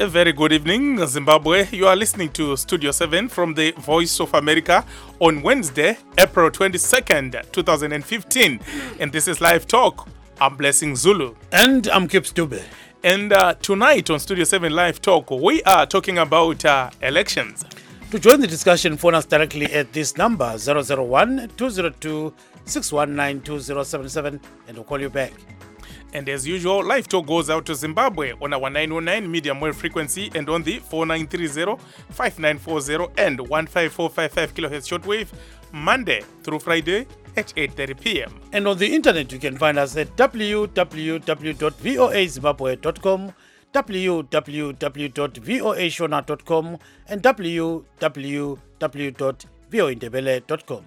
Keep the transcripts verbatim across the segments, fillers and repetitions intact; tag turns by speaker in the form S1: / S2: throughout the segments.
S1: A very good evening, Zimbabwe. You are listening to Studio seven from the Voice of America on Wednesday, April twenty-second, twenty fifteen. And this is Live Talk. I'm Blessing Zulu.
S2: And I'm Kip Stube.
S1: And uh, tonight on Studio seven Live Talk, we are talking about uh, elections.
S2: To join the discussion, phone us directly at this number, zero zero one, two zero two, six one nine, two zero seven seven, and we'll call you back.
S1: And as usual, Live Talk goes out to Zimbabwe on our nine oh nine medium wave frequency and on the four nine three zero, five nine four zero and one five four five five kilohertz shortwave, Monday through Friday at eight thirty p.m.
S2: And on the internet, you can find us at w w w dot voa zimbabwe dot com, w w w dot voa shona dot com, and w w w dot voa ndebele dot com.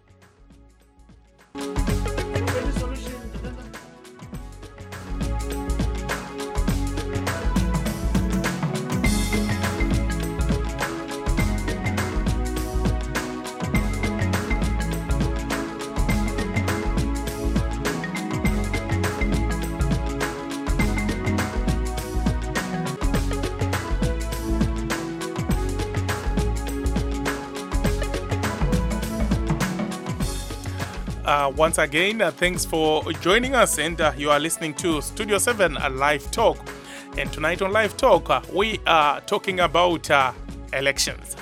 S1: Uh, once again, uh, thanks for joining us, and uh, you are listening to Studio seven uh, Live Talk. And tonight on Live Talk, uh, we are talking about uh, elections.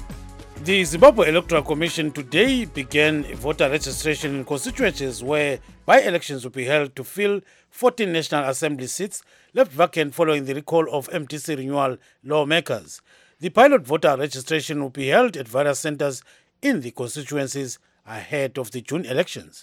S2: The Zimbabwe Electoral Commission today began voter registration in constituencies where by-elections will be held to fill fourteen National Assembly seats left vacant following the recall of M D C renewal lawmakers. The pilot voter registration will be held at various centers in the constituencies ahead of the June elections.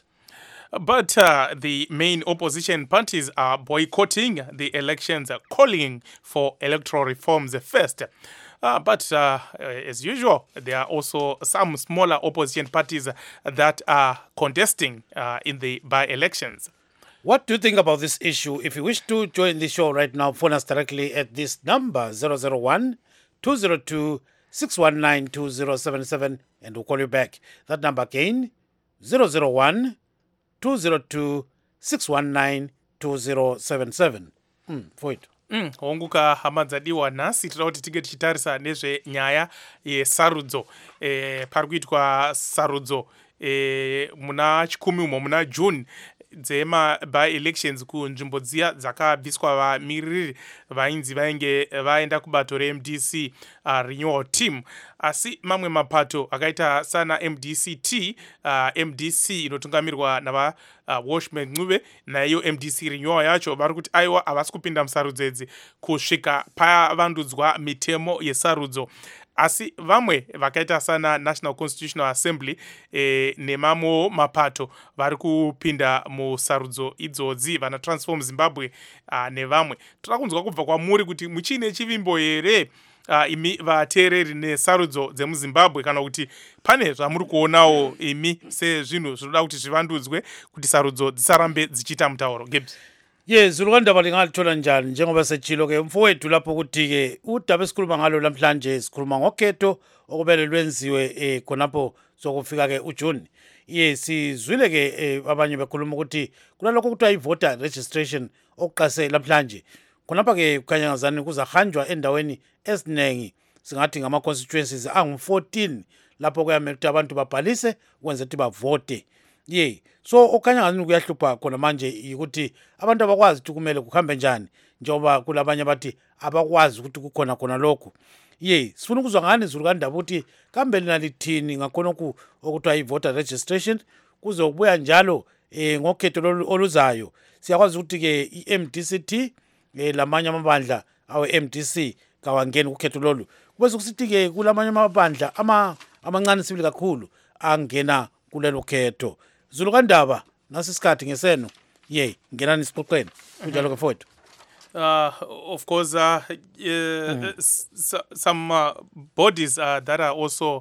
S1: But uh, the main opposition parties are boycotting the elections, uh, calling for electoral reforms first. Uh, but uh, as usual, there are also some smaller opposition parties that are contesting uh, in the by-elections.
S2: What do you think about this issue? If you wish to join the show right now, phone us directly at this number, zero zero one, two zero two, six one nine, two zero seven seven, and we'll call you back. That number again, zero zero one, two zero two, six one nine, two zero seven seven. Mm, for it.
S1: Mm, honguka hama dzadiwa nhasi tinoda kuti tige tichitarisa nezvenyaya yesarudzo e, pari kuitwa sarudzo e, muna chikumi umo muna June dzema by-elections kunzvimbo dziya dzakabviswa vamiriri vainzi vainge vaenda kubato re-M D C uh, renewal team. Asi mamwe mapato akaita sana M D C T, uh, M D C inotungamirwa nava uh, Washman Ncube, nayo M D C renewal yacho vari kuti aiwa havasi kupinda musarudzo idzi kusvika pavandudzwa mitemo yesarudzo. Asi vamwe vakaita sana National Constitutional Assembly e, nemamwewo mapato vari kupinda musarudzo idzodzi vana Transform Zimbabwe uh, nevamwe. Toda kunzwa kubva kwamuri kuti muchine chivimbo here uh, imi vateereri nesarudzo dzemuzimbabwe, kana kuti pane zvamuri kuonawo imi sezvinhu zvinoda kuti zvivandudzwe kuti sarudzo dzisarambe dzichiita mutauro. Gibbs.
S2: Ye zulukandaba lingalithola njani njengoba sechilo ke mfowethu lapho kuthi ke udaba esikhuluma ngalo namhlanje sikhuluma ngokhetho okubele lwenziwe eh khonapho sokufika ke uJune. Ye sizwile ke eh, abanye bekhuluma ukuthi kunalokho kuthiwa i-voter registration okuqase namhlanje khonapha ke kukhanyangazani kuzahanjwa endaweni esinengi singathi ngama constituencies angu fourteen lapho kuyamele ukuthi abantu babhalise ukwenza ukuthi bavote. Ye so okhanya ngani kuyahlupha khona manje ukuthi abantu abakwazi ukuthi kumele kuhambe njani njengoba kulabanye abathi abakwazi ukuthi kukhona khona lokho. Ye sifuna ukuzwa ngani zulukandaba ukuthi kambe lina lithini ngakhona okuthiwa i-voter registration kuzokubuya njalo eh ngokhetho oluzayo. Siyakwazi ukuthi ke i-M D C T eh lamanye amabandla awe-M D C kawangeni ukhetho lolu. Kubese kusithi ke kulamanye amabandla ama amancane sibili kakhulu angena kulelo khetho. Zulukandaba nasisikhathi ngeseno ye ngenani isixoxeni kunjalo ke mfowethu.
S1: Uh, of course, uh, uh, mm-hmm. s- some uh, bodies uh, that are also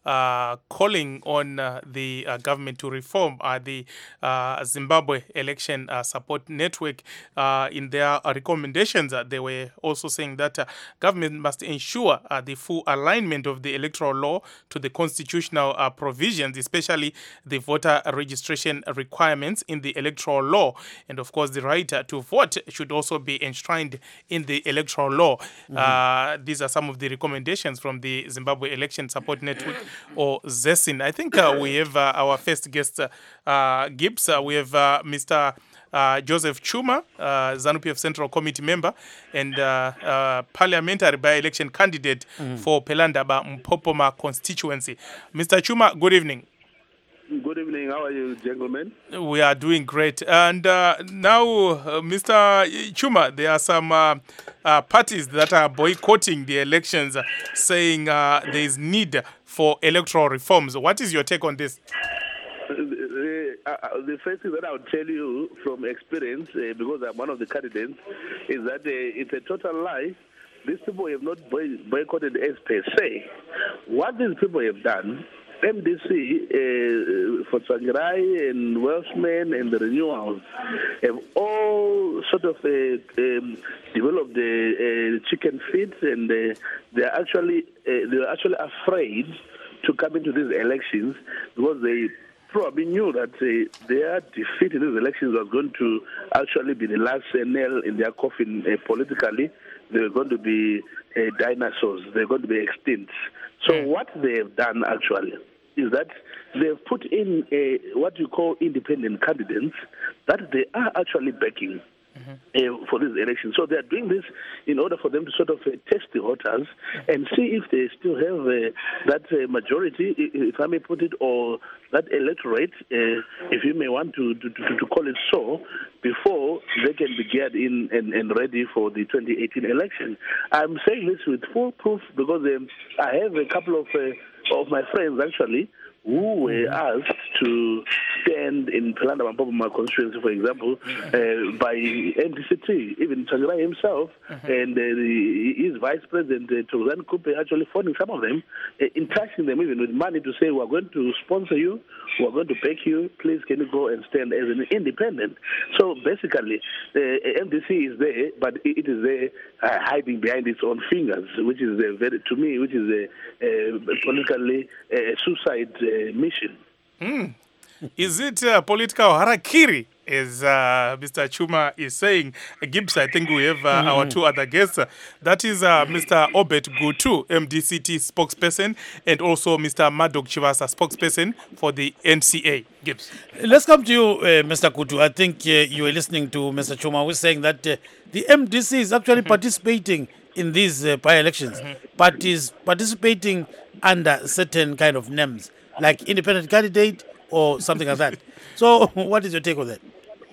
S1: uh, calling on uh, the uh, government to reform uh, the uh, Zimbabwe Election uh, Support Network. Uh, in their uh, recommendations, uh, they were also saying that uh, government must ensure uh, the full alignment of the electoral law to the constitutional uh, provisions, especially the voter registration requirements in the electoral law. And of course, the right uh, to vote should also be enshrined in the electoral law. Mm-hmm. Uh, these are some of the recommendations from the Zimbabwe Election Support Network, or ZESIN. I think uh, we have uh, our first guest, uh, uh, Gibbs. Uh, we have uh, Mister Uh, Joseph Chuma, uh, ZANU-P F Central Committee member and uh, uh, parliamentary by-election candidate mm-hmm. for Pelandaba Mpopoma constituency. Mister Chuma, good evening.
S3: Good evening. How are you, gentlemen?
S1: We are doing great. And uh, now, uh, Mister Chuma, there are some uh, uh, parties that are boycotting the elections, uh, saying uh, there is need for electoral reforms. What is your take on this?
S3: Uh, the first thing that I'll tell you from experience, uh, because I'm one of the candidates, is that uh, it's a total lie. These people have not boy- boycotted as per se. What these people have done, M D C, uh, for Tsvangirai and Welshman and the renewals, have all sort of uh, um, developed the uh, chicken feet, and uh, they're actually uh, they're actually afraid to come into these elections because they probably knew that uh, their defeat in these elections was going to actually be the last uh, nail in their coffin uh, politically. They were going to be uh, dinosaurs. They're going to be extinct. So mm. what they have done actually is that they've put in a, what you call independent candidates that they are actually backing. Mm-hmm. Uh, for this election. So they are doing this in order for them to sort of uh, test the voters and see if they still have uh, that uh, majority, if I may put it, or that electorate, uh, if you may want to, to, to, to call it so, before they can be geared in and, and ready for the twenty eighteen election. I'm saying this with full proof because um, I have a couple of, uh, of my friends actually who were asked to stand in Pelanda Mpopoma constituency, for example, uh, by M D C T, even Tsvangirai himself, uh-huh. and uh, the, his vice president, uh, Thokozani Kupe, actually funding some of them, uh, enticing them even with money to say, we're going to sponsor you, we're going to back you, please can you go and stand as an independent. So basically, uh, M D C is there, but it is there uh, hiding behind its own fingers, which is a very, to me, which is a, a politically uh, suicide uh, mission.
S1: Mm. Is it uh, political harakiri, as uh, Mister Chuma is saying? Gibbs, I think we have uh, mm. our two other guests. That is uh, Mister Obet Gutu, M D C T spokesperson, and also Mister Madok Chivasa, spokesperson for the N C A. Gibbs.
S2: Let's come to you, uh, Mister Gutu. I think uh, you were listening to Mister Chuma, who's saying that uh, the M D C is actually mm-hmm. participating in these uh, by-elections, mm-hmm. but is participating under certain kind of names, like independent candidate, or something like that. So, what is your take on that?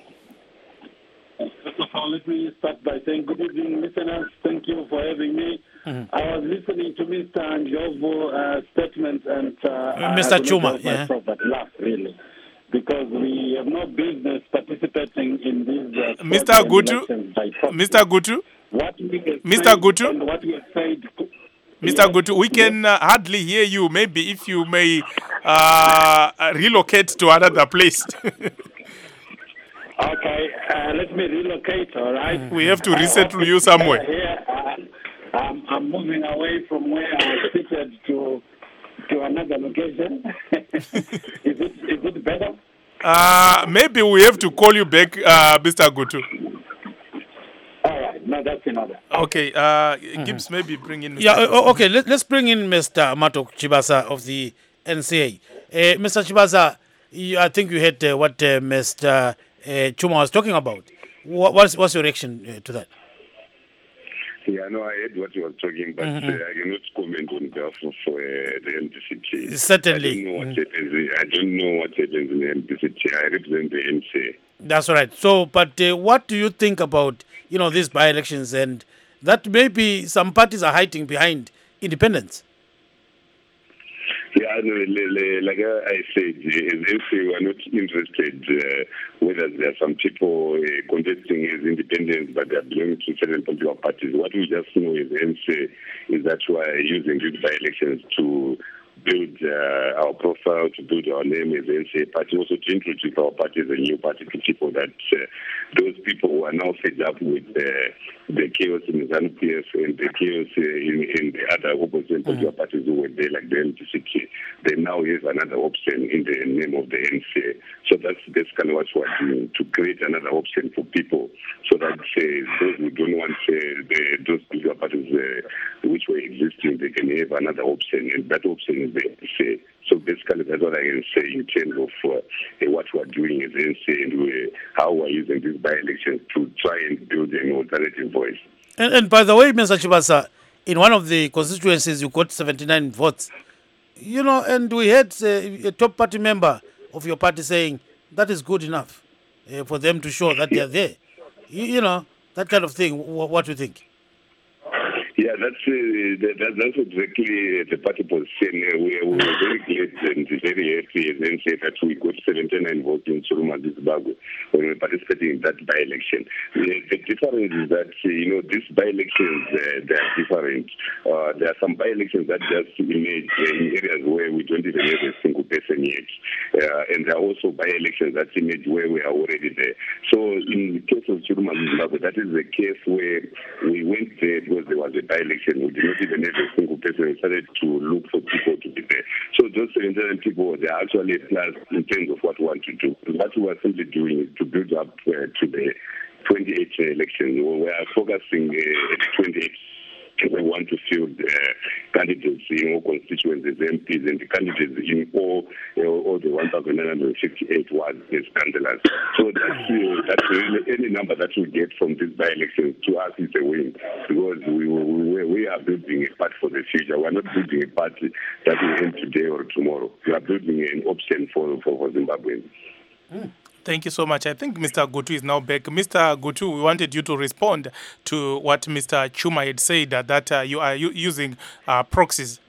S4: First of all, let me start by saying good evening, listeners. Thank you for having me. Mm-hmm. I was listening to Mister Njovo's uh, statement and uh,
S2: Mister Chuma, yeah.
S4: But laugh, really, because we have no business participating in these. Uh,
S1: Mister Gutu, Mister Gutu,
S4: what we
S1: Mister Gutu,
S4: and what we have said.
S1: Mister Yes. Gutu, we can uh, hardly hear you. Maybe if you may uh, relocate to another place.
S4: Okay, uh, let me relocate, all right?
S1: We have to resettle uh, you somewhere.
S4: Here, uh, I'm, I'm moving away from where I was seated to to another location. is it is it better?
S1: Uh, maybe we have to call you back, uh, Mister Gutu.
S4: All right, no, that's another.
S1: Okay, uh, Gibbs, mm-hmm. maybe bring in Mister
S2: Yeah, uh, okay, Let, let's bring in Mister Madok Chivasa of the N C A. Uh, Mister Chivasa, you, I think you heard uh, what uh, Mister Uh, Chuma was talking about. What, what's, what's your reaction uh, to that?
S5: Yeah, no, I heard what he was talking, but mm-hmm. uh, I cannot comment on behalf of uh, the M D C T.
S2: Certainly.
S5: I don't know what
S2: mm-hmm.
S5: happens. I don't know what happens in the M D C T. I represent the N C A.
S2: That's right. So, but uh, what do you think about, you know, these by-elections and that maybe some parties are hiding behind independence?
S5: Yeah, no, like I said, if we are not interested, uh, whether there are some people uh, contesting as independents, but they are belonging to certain political parties. What we just know is the N C A is that we are using these by-elections to build uh, our profile, to build our name as N C A party, also to introduce our party as a new party to people that uh, those people who are now fed up with uh, the chaos in the ZANU P F and the chaos uh, in, in the other opposition political parties who were there, like the M D C K, they now have another option in the name of the N C A. So that's basically what we're doing, to create another option for people, so that uh, those who don't want uh, the, those political parties uh, which were existing, they can have another option, and that option is the N C A. So basically, that's what I can say in terms of uh, what we're doing as N C A and we, how we're using these by-elections to try and build an alternative voice.
S2: And, and by the way, Mister Chibasa, in one of the constituencies, you got seventy-nine votes. You know, and we had uh, a top party member of your party saying that is good enough uh, for them to show that they are there. You, you know, that kind of thing. W- what do you think?
S5: Yeah, that's uh, that, that's exactly the party position. Uh, we, we were very glad and very happy and say that we got seventy-nine votes in Chiruma, Zimbabwe, when we were participating in that by-election. The, the difference is that, uh, you know, these by-elections, uh, they are different. Uh, there are some by-elections that just emerge in areas where we don't even have a single person yet. Uh, and there are also by-elections that emerge where we are already there. So in the case of Chiruma, Zimbabwe, that is the case where we went there because there was a by-election. We did not even have a single person. We started to look for people to be there. So those seventy-nine people, they are actually a plus in terms of what we want to do. What we are simply doing is to build up uh, to the twenty-eight election. We are focusing uh, at twenty-eight. We want to field uh, candidates in all constituencies, M Ps, and the candidates in all, you know, all the one thousand nine hundred fifty-eight wards is candidates. So that's, uh, that's really any number that we get from this by-election to us is a win, because we, we, we are building a party for the future. We are not building a party that will end today or tomorrow. We are building an option for, for, for Zimbabweans.
S1: Mm. Thank you so much. I think Mister Gutu is now back. Mister Gutu, we wanted you to respond to what Mister Chuma had said, uh, that uh, you are u- using uh, proxies.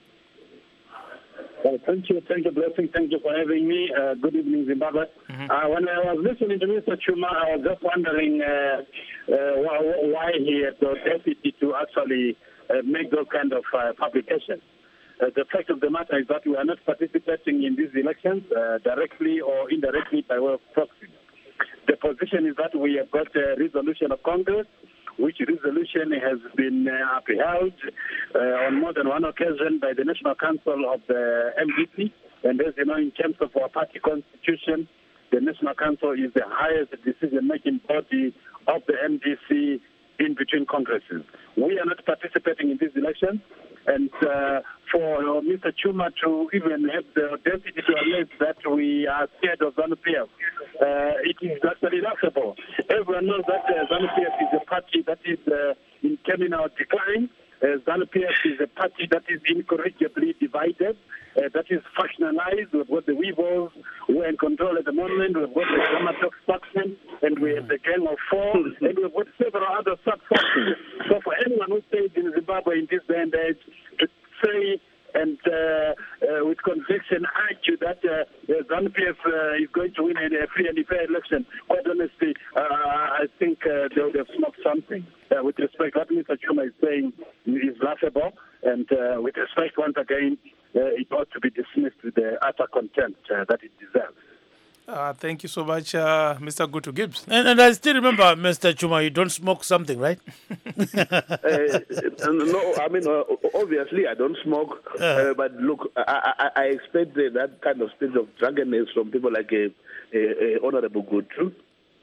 S4: Well, thank you, thank you, Blessing. Thank you for having me. Uh, good evening, Zimbabwe. Mm-hmm. Uh, when I was listening to Mister Chuma, I was just wondering uh, uh, why, why he had the audacity to actually uh, make those kind of uh, publications. Uh, the fact of the matter is that we are not participating in these elections uh, directly or indirectly by way of proxy. The position is that we have got a resolution of Congress, which resolution has been uh, upheld uh, on more than one occasion by the National Council of the M D C. And as you know, in terms of our party constitution, the National Council is the highest decision-making body of the M D C in between congresses. We are not participating in these elections. And uh, for uh, Mister Chuma to even have the audacity to allege that we are scared of ZANU P F, uh, it is actually laughable. Everyone knows that uh, ZANU P F is a party that is uh, in terminal decline. Uh, ZANU P F is a party that is incorrigibly divided, uh, that is factionalized. We've got the Weevils who are in control at the moment. We've got the Gamatox faction, and we have the Gang of Four, and we've got several other sub-factions. So for anyone who stays in Zimbabwe in this day and age to say and uh, uh, with conviction argue that uh, ZANU P F uh, is going to win a free and fair election, quite honestly, uh, I think uh, they would have smoked something. Uh, with respect, what Mister Chuma is saying is laughable, and uh, with respect, once again, uh, it ought to be dismissed with the utter contempt uh, that it deserves.
S1: Uh, thank you so much, uh, Mister Gutu Gibbs.
S2: And, and I still remember, Mister Chuma, you don't smoke something, right?
S3: uh, no, I mean, uh, obviously I don't smoke, uh, uh, but look, I, I, I expect uh, that kind of spirit of drunkenness from people like uh, uh, Honorable Gutu.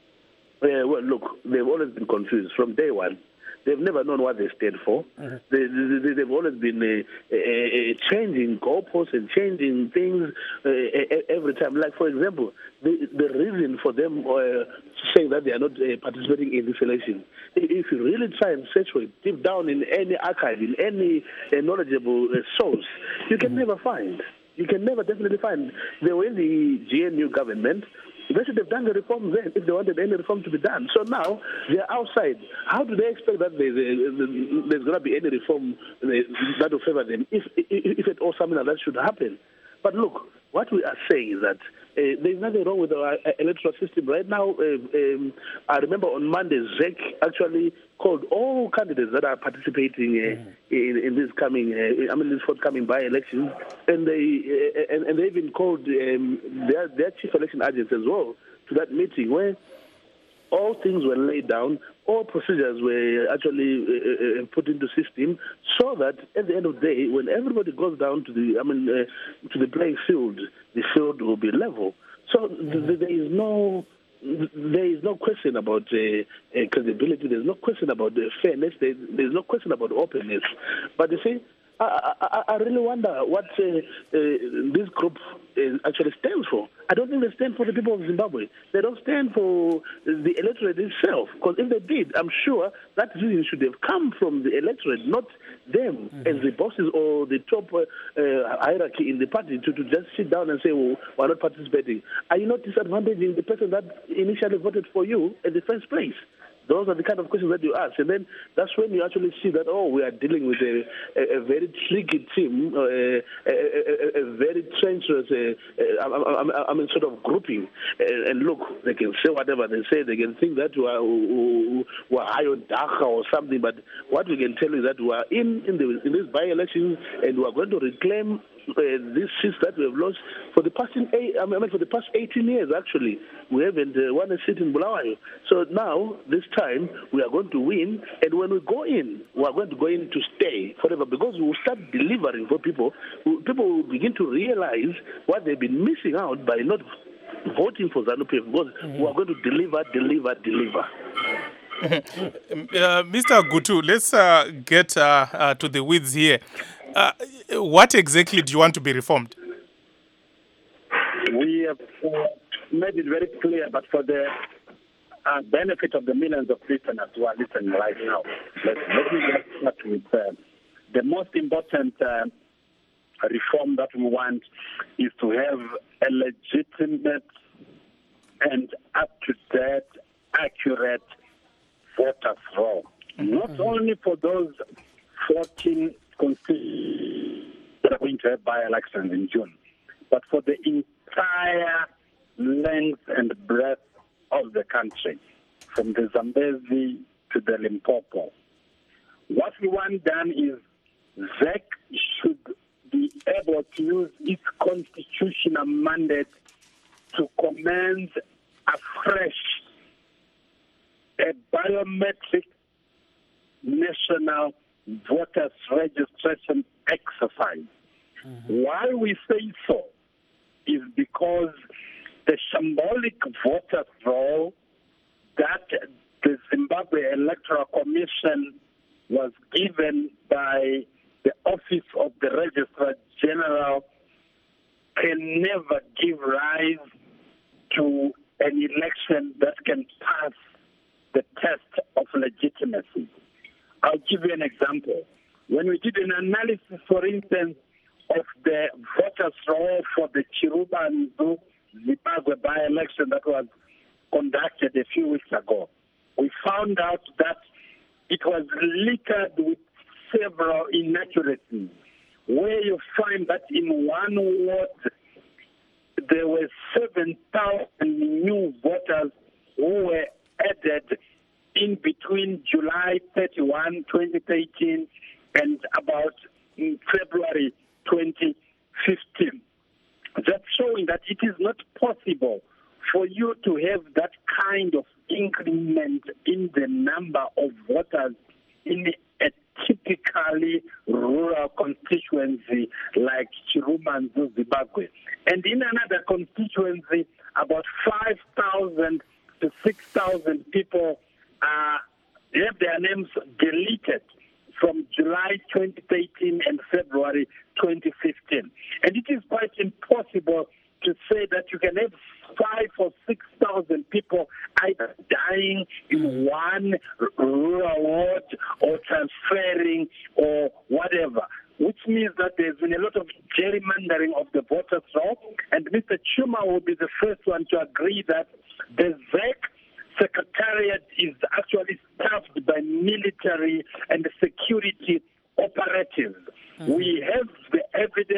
S3: Uh, well, look, they've always been confused from day one. They've never known what they stand for. Mm-hmm. They, they, they've always been uh, uh, changing goalposts and changing things uh, every time. Like, for example, the, the reason for them uh, saying that they are not uh, participating in this election, if you really try and search for it deep down in any archive, in any uh, knowledgeable uh, source, you can mm-hmm. never find. You can never definitely find. They were in the G N U government. They should have done the reform then if they wanted any reform to be done. So now they're outside. How do they expect that there's, there's going to be any reform that will favor them if, if, if at all something like that should happen? But look, what we are saying is that there's nothing wrong with our uh, electoral system. Right now, uh, um, I remember on Monday, Z E C actually called all candidates that are participating uh, mm. in, in this coming, uh, I mean, this forthcoming by-elections, and they uh, and, and they even called um, their, their chief election agents as well to that meeting where all things were laid down, all procedures were actually uh, uh, put into system, so that at the end of the day, when everybody goes down to the, I mean, uh, to the playing field, the field will be level. So mm-hmm. th- there is no, there is no question about uh, uh, credibility. There's no question about uh, fairness. There, there's no question about openness. But you see, I, I, I really wonder what uh, uh, this group uh, actually stands for. I don't think they stand for the people of Zimbabwe. They don't stand for the electorate itself. Because if they did, I'm sure that decision should have come from the electorate, not them mm-hmm. as the bosses or the top uh, uh, hierarchy in the party to, to just sit down and say, well, we're not participating. Are you not disadvantaging the person that initially voted for you in the first place? Those are the kind of questions that you ask. And then that's when you actually see that, oh, we are dealing with a, a, a very tricky team, uh, a, a, a very treacherous, uh, I, I, I mean, sort of grouping. And, and look, they can say whatever they say. They can think that we are, we are Iron Daka or something. But what we can tell you is that we are in, in, the, in this by-election and we are going to reclaim Uh, this seats that we have lost for the past eight, I mean, for the past eighteen years. Actually, we haven't uh, won a seat in Bulawayo. So now, this time, we are going to win, and when we go in, we are going to go in to stay forever because we will start delivering for people. People will begin to realize what they've been missing out by not voting for ZANU-P F because mm-hmm. we are going to deliver, deliver, deliver.
S1: uh, Mister Gutu, let's uh, get uh, uh, to the weeds here. Uh, what exactly do you want to be reformed?
S4: We have uh, made it very clear, but for the uh, benefit of the millions of listeners who are listening right now, let, let me just start with uh, the most important uh, reform that we want is to have a legitimate and up-to-date, accurate voters' roll. Mm-hmm. Not only for those fourteen constituencies that are going to have by-elections in June, but for the entire length and breadth of the country, from the Zambezi to the Limpopo. What we want done is Z E C should be able to use its constitutional mandate to commence afresh a biometric national voters registration exercise. Mm-hmm. Why we say so is because the symbolic voter roll that the Zimbabwe Electoral Commission was given by the Office of the Registrar General can never give rise to an election that can pass the test of legitimacy. I'll give you an example. When we did an analysis, for instance, of the voters' roll for the Chiruba and Zimbabwe by-election that was conducted a few weeks ago, we found out that it was littered with several inaccuracies, where you find that in one ward there were seven thousand new voters who were added in between July thirty-first, twenty thirteen and about February twenty fifteen. That's showing that it is not possible for you to have that kind of increment in the number of voters in a typically rural constituency like Chirumanzu, Zimbabwe. And in another constituency, about five thousand to six thousand people uh, have their names deleted from July twenty thirteen and February twenty fifteen. And it is quite impossible to say that you can have five or six thousand people either dying in one rural ward or transferring or whatever, which means that there's been a lot of gerrymandering of the voters' roll. And Mister Chuma will be the first one to agree that the Z E C Secretariat is actually staffed by military and security operatives. Mm-hmm. We have the evidence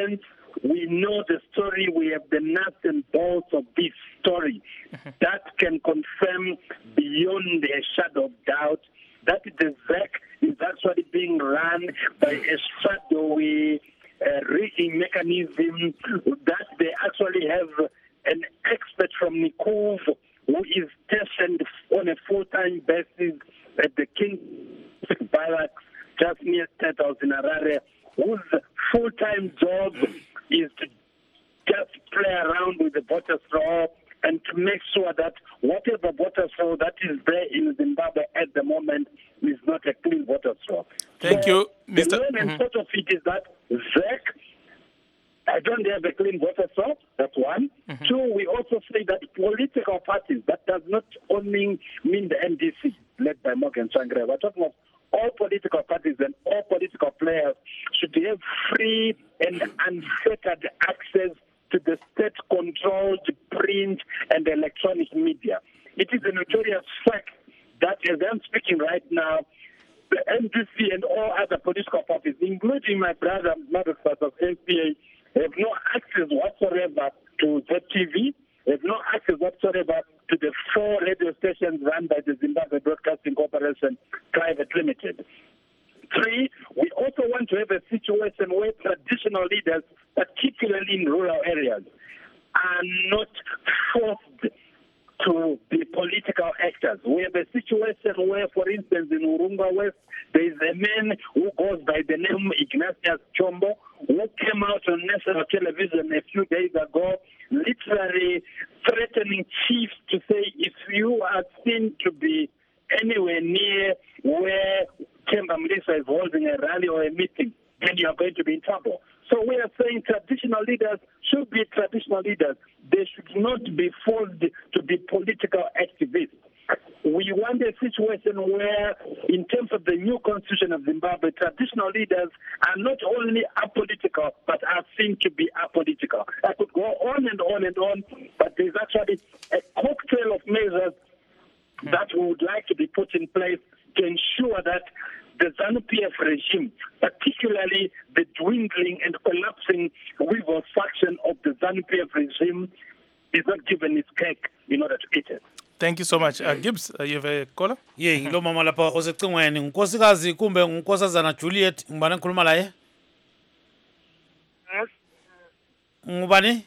S4: we know the story, we have the nuts and bolts of this story that can confirm beyond a shadow of doubt that the Z E C is actually being run by a shadowy uh, rigging mechanism, that they actually have an expert from Nikuv who is stationed on a full-time basis at the King Barracks just near State House in Harare, whose full-time job is to just play around with the voter roll and to make sure that whatever voter roll that is there in Zimbabwe at the moment is not a clean voter roll.
S1: Thank
S4: so
S1: you, Mister
S4: The long and short of it is that Z E C, I don't have a clean voter roll, that's one. Mm-hmm. Two, we also say that political parties, that does not only mean the N D C, led by Morgan Tsvangirai. We're talking of all political parties and all political players should have free and unfettered access to the state-controlled print and electronic media. It is a notorious fact that as I'm speaking right now, the N D C and all other political parties, including my brother, Maddox of N P A, have no access whatsoever to Z T V, have no access whatsoever to the four radio stations run by the Zimbabwe Broadcasting Corporation Private Limited. Three, we also want to have a situation where traditional leaders, particularly in rural areas, are not forced to be political actors. We have a situation where, for instance, in Urunga West, there is a man who goes by the name Ignatius Chombo, who came out on national television a few days ago, literally threatening chiefs to say, if you are seen to be anywhere near where Kemba Mlisa is holding a rally or a meeting, then you are going to be in trouble. So we are saying traditional leaders should be traditional leaders. They should not be forced to be political activists. We want a situation where, in terms of the new constitution of Zimbabwe, traditional leaders are not only apolitical, but are seen to be apolitical. I could go on and on and on, but there's actually a cocktail of measures that we would like to be put in place to ensure that the ZANU-P F regime, particularly the dwindling and collapsing rival faction of the ZANU-P F regime, is not given its cake in order to eat it.
S1: Thank you so much. Uh, Gibbs, uh, you have a caller?
S2: Ye, ngilo mama lapha osecingweni unkosikazi kumbe unkosazana Juliet ngibani ngikhuluma la ye? Ngubani?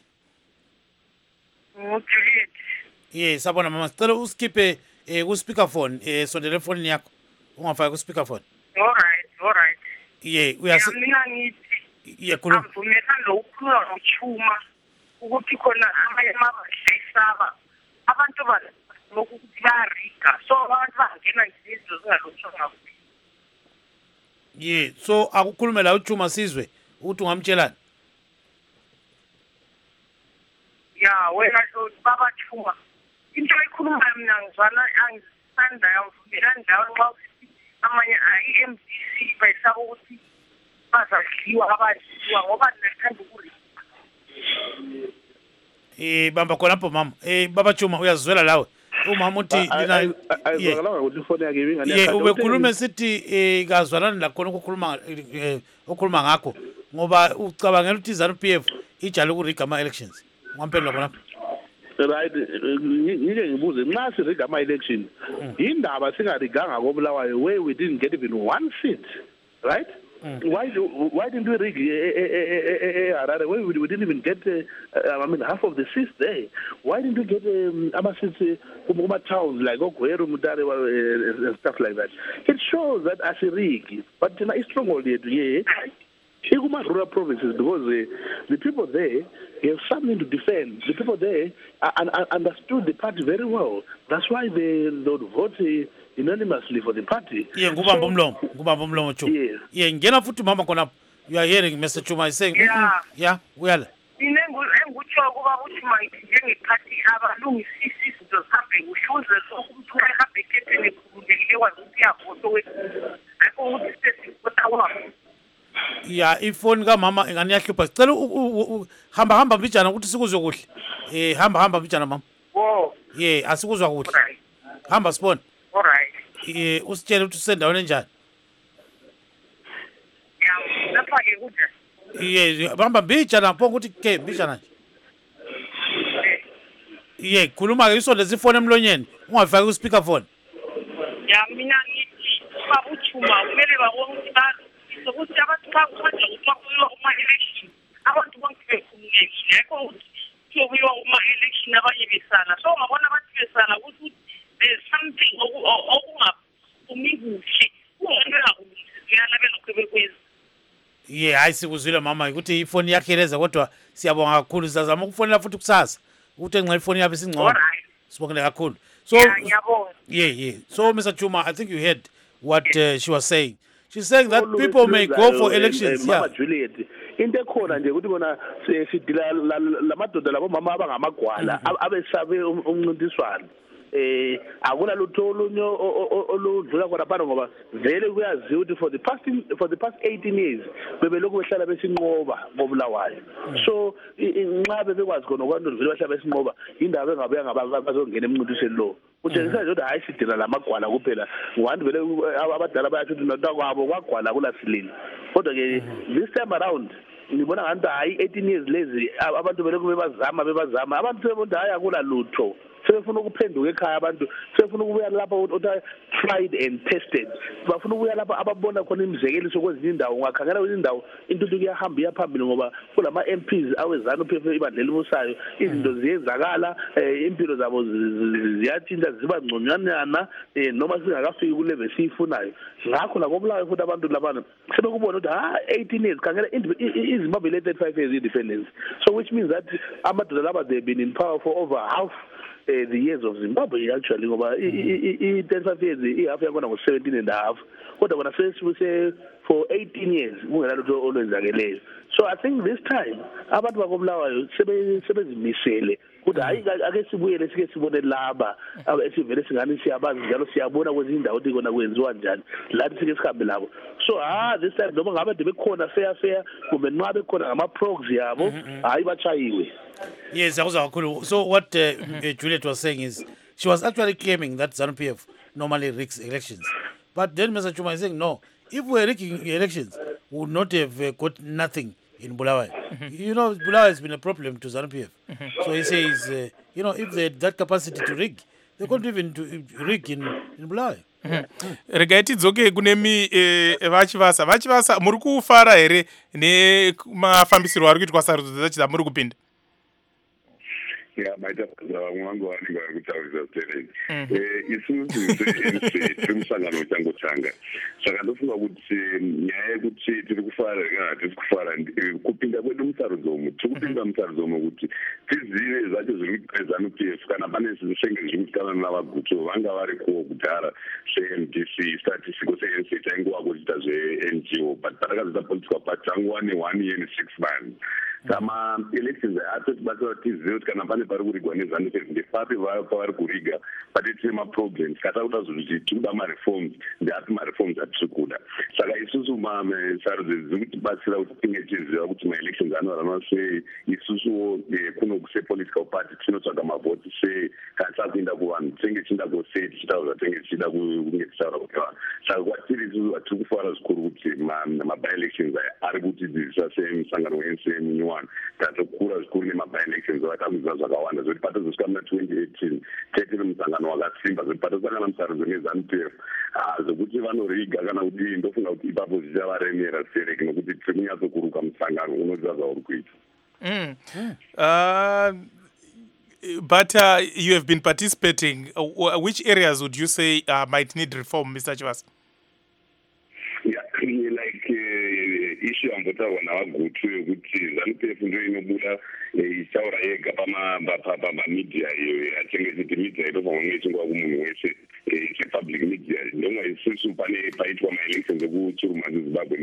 S6: Juliet.
S2: Ye, sabona mama sicela uskiphe eh ku speakerphone eh sondele phone yakho ungafaki ku speakerphone.
S6: All right, all right.
S2: Ye, uyasi
S6: mina ngithi
S2: ye khuluma.
S6: Ngivumela lo ukukhuluma ngochuma ukuthi khona amanye amabashisaba abantu ba lokuthi bayarika so abantu bangena izizwe zingalotshwa ngakuthi.
S2: Ye, so akukhulume la uchuma sizwe ukuthi ungamtshelani?
S6: Ya, wena baba chuma. Into ekhuluma mina ngizwana angisanda yavumela ndawo nxa amanye i-M D C bayisaba ukuthi bazadliwa abadliwa ngoba nethanda ukurika.
S2: Eh bamba khonapho mama. Eh baba Chuma uyazwela lawe. Umama uthi lina
S3: ayizwakala ukuthi ifone yakhe ibingani
S2: yakhe. Ye ubekhuluma sithi eh kazwalana la khona ukukhuluma ukukhuluma ngakho ngoba ucabangela ukuthi ZANU-P F ijala ukuriga ama elections. Ngampela khonapho.
S3: Right, ngike ngibuze nxa siriga ama election indaba singariganga koBulawayo where we didn't get even one seat, right? Mm. Why do, why didn't we rig Harare where we, we didn't even get uh, I mean half of the seats there? Why didn't we get um, ama seats kuma towns like Ogweru, Mutare uh, and stuff like that? It shows that asirig, but it's stronghold yet yeah. Even rural provinces, because uh, the people there have something to defend. The people there uh, uh, uh, understood the party very well. That's why they, they would vote uh, unanimously for the party.
S2: Yeah, ngubamba umlomo, ngubamba umlomo Chuma.
S3: Yeah.
S2: Yeah, ngena futhi mama khona. You are hearing Mister Chuma is saying,
S6: yeah,
S2: yeah, uyala.
S6: Mina engikutsho kuba uChuma njengephathi abalungisisi izinto zihambe ushuze sokuthi uhambe eketheni khululekile kwazi ukuthi yavoto wethu. Akho ukuthi sesivota kwa
S2: ya ifoni kamama ingani yahlupha sicela hamba hamba mbijana ukuthi sikuzwe kuhle eh hamba hamba mbijana mama
S6: wo
S2: ye asikuzwa kuhle hamba sibone
S6: all right
S2: eh usitshele ukuthi usendaweni enjani
S6: ya lapha ke kude
S2: Ye bamba bicha lapho ukuthi ke bicha nje. Ye khuluma ke isondeza ifone emlonyeni ungafaki ku speaker phone.
S6: Ya mina ngithi babuthuma kumele babone ukuthi ba sokuthi abantu xa kuqeda ukuxoxwa uma election abantu bonke bekhululekile yakho ukuthi kuyobuyiwa uma election abanye besala so ngabona abantu besala ukuthi there's something okungaphumi kuhle kungento engakulungisiyana belokhu bekwenza.
S2: Ye hayi sikuzwile mama ukuthi ifoni yakhe leza kodwa siyabonga kakhulu sizazama ukufonela futhi kusasa ukuthi enxa ifoni yabe singcono. Sibongile kakhulu. So yeah yeah so Mister Chuma, I think you heard what uh, she was saying. She's saying that people may go for elections.
S3: Mama Juliet into ekhona nje ukuthi bona sidila lamadoda labo mama abangamagwala abesabe umncintiswano eh akula lutho olunyo oludlula khona phana ngoba vele kuyaziwa ukuthi for the past for the past eighteen years bebelokhu behlala besinqoba ngobulawayo so inqabe bekwazi khona okwanto vele bahlala besinqoba indaba engabe ngabazongena emncintisweni lo utshengisa nje ukuthi hayi sidila lamagwala kuphela ngoba vele abadala bayathi ukuthi notakwabo kwagwala kulasilini kodwa ke this time around ngibona ngathi hayi eighteen years lezi abantu belokhu bebazama bebazama abantu sebona hayi akula lutho sebefuna ukuphenduka ekhaya abantu sebefuna ukubuya lapha uthi tried and tested bafuna ukubuya lapha ababona khona imizekeliso kwezinye indawo ungakhangela kwezinye indawo intuthu kuyahamba iyaphambili ngoba kulama M Ps awezana uphephe ibandlela umusayo izinto ziyenzakala impilo zabo ziyathinta ziba ngconyanyana noma singakafiki kule besifunayo ngakho la kobulayo futhi abantu labana sebekubona ukuthi ha eighteen years khangela iZimbabwe le thirty-five years independence so which means that amadoda laba they've been in power for over half Uh, the years of Zimbabwe actually ngoba I thirty-five years ihalf yakona ngo seventeen and a half kodwa bona say for eighteen years kungena lutho olwenzakeleyo so I think this time abantu bakobulawayo sebe sebezimisele ukuthi hayi ake sibuyele sike sibone laba esivele singani siyabazi njalo siyabona kwezinye indawo ukuthi kona kwenziwa njani lathi sike sihambe labo so ah this time noma ngabe bekhona fair fair kumbe nxa bekhona ngama proxy yabo hayi bachayiwe.
S2: Yes, so what uh, uh, Juliet was saying is she was actually claiming that ZANU P F normally rigs elections. But then Mister Chuma is saying, no, if we're rigging elections, we would not have uh, got nothing in Bulawayo. Mm-hmm. You know, Bulawayo has been a problem to ZANU P F. Mm-hmm. So he says, uh, you know, if they had that capacity to rig, they couldn't even to rig in, in Bulawayo.
S1: Rega tidzoke kune mi vachivasa vachivasa muri kufara here nemafambisiro ari kuitwa sarudzo dzachida muri kupinda.
S5: Yeah, maita vamwe vangu vanenge vari kutaurisa kutereni isusu se-N C tiri musangano uchangotanga saka ndofunga kuti nyaya yekuti tiri kufara kana tiri kufara kupinda kwedu musarudzo umu tiri kupinda musarudzo umu kuti tizive zvacho zviri kuitika ZANU P F kana pane zvishenge zviri kuitikana navaguto vanga varikowo kudhara se-M D C statistiko se-N C tainguva kuchiita zve-N G O but patakazoita political party tanguva ne-one year ne-six months kama elections atotibata tizive kuti kana pane pari kurigwa neZANU P F ndepapi pavari kuriga pati tine maproblems katakuta zvinhu kuti tikuda mareforms ndeapi mareforms atiri kuda saka isusu sarudzo dziri kutibatsira kuti tinge tiziva kuti maelections anoranwa sei isusuwo kuno sepolitical party tinotsvaga mavhoti sei kana takuenda kuvanhu tinenge tichida sei tichitaura tenge tichida kunge tichitaura kuti vanhu saka kwatiri isusu vatiri kufara zvikuru kuti mabi-elections aya ari kutidzidzisa semusangano we-N C M nyuwani tatokura zvikuru nemabi-elections vakakudzira zvakawanda zvoti patozosvika muna twenty eighteen tetiri musangano wakasimba zvoti patosangana musarudzo neZANU P F zvokuti vanoriga kana kudii ndofunga kuti ipapo zvichavaremera sereki nokuti tiri kunyatsokuruka musangano unoziva zvauri kuita.
S1: Mm. Uh, but uh, you have been participating. Uh, which areas would you say uh, might need reform, Mister Chivasa?
S5: Yeah, like uh, issue ambotaurwa navagutu yekuti ZANU P F ndo inobuda ichitaura yega pamamedia iyo atengeziti media inofanwa kunge ichingowa kumunhu wese public media ndomwe isusu pane paitwa maelections ekuchiruma zezimbabwe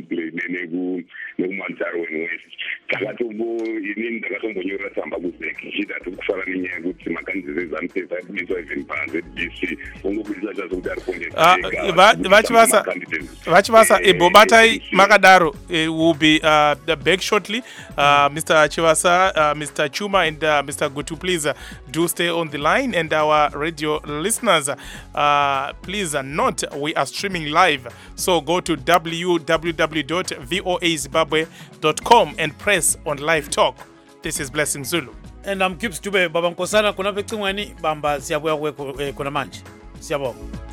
S5: nekumantarwen west takatombo inini ndakatombonyorera tsamba kuzek ichida tiri kufara nenyaya yekuti makandidate ezANU P F aibudiswa even paZ B C ongobudisa chazo kuti ari
S1: kuonevachivasa vachivasa ibobatai makadaro will be uh, back shortly. uh, Mister Chivasa, uh, Mister Chuma and uh, Mister Gutu, please uh, do stay on the line, and our radio listeners, Uh, please uh, note we are streaming live. So go to w w w dot voa zimbabwe dot com and press on live talk. This is Blessing Zulu.
S2: And I'm Gibbs Dube, Baba Nkosana, kuna pekingweni, bamba siyabuya kwe kuna manje. Siyabonga.